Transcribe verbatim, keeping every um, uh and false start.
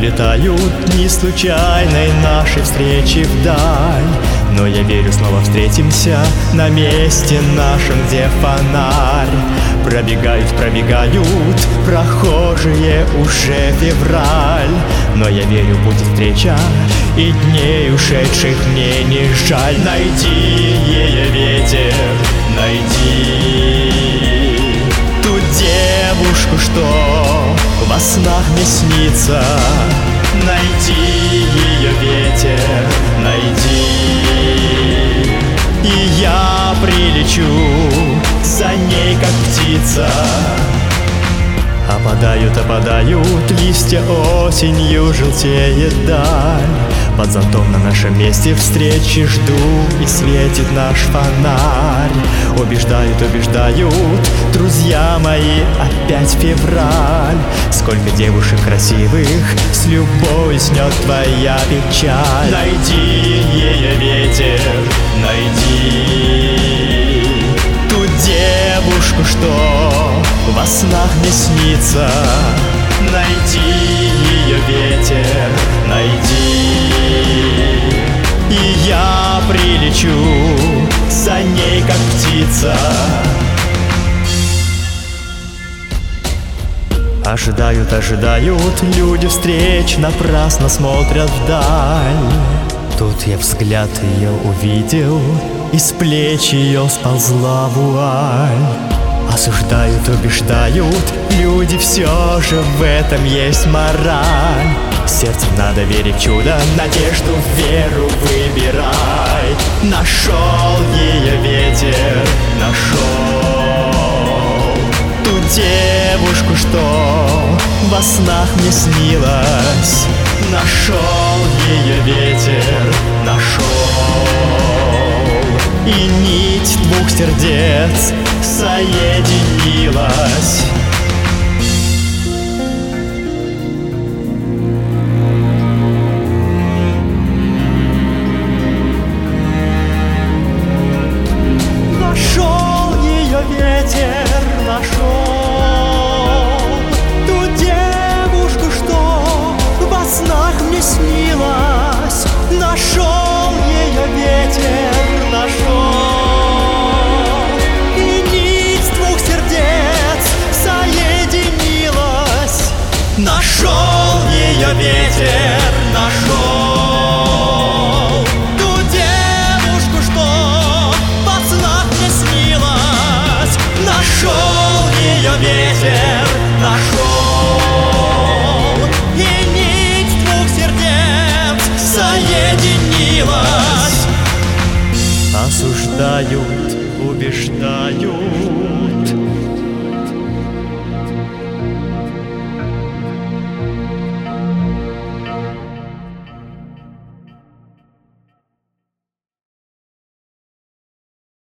улетают дни случайной нашей встречи вдаль. Но я верю, снова встретимся на месте нашем, где фонарь. Пробегают, пробегают прохожие, уже февраль. Но я верю, будет встреча, и дней ушедших мне не жаль. Найди, ея, ветер, найди ту девушку, что во снах мне снится. Найди ее, ветер, найди, и я прилечу за ней, как птица. Опадают, опадают листья осенью, желтеет даль. Под зонтом на нашем месте встречи жду, и светит наш фонарь. Убеждают, убеждают друзья мои, опять февраль. Сколько девушек красивых с любовью снет твоя печаль. Найди, ея, ветер, найди ту девушку, что во снах мне снится. Найди ее, ветер, найди, и я прилечу за ней, как птица. Ожидают, ожидают люди встреч, напрасно смотрят вдаль. Тут я взгляд ее увидел, и с плеч ее сползла вуаль. Осуждают, убеждают люди, все же в этом есть мораль. Сердцем надо верить в чудо, надежду, веру выбирай. Нашел ее, ветер, нашел ту девушку, что во снах мне снилась. Нашел ее, ветер, нашел, и нить двух сердец соединилась. Нашел ее, ветер, нашел ту девушку, что во снах мне снилась. Нашел ее, ветер, нашел, нашел ее, ветер, нашел ту девушку, что во снах мне снилась. Нашел ее, ветер, нашел, и нить двух сердец соединилась. Осуждают, убеждают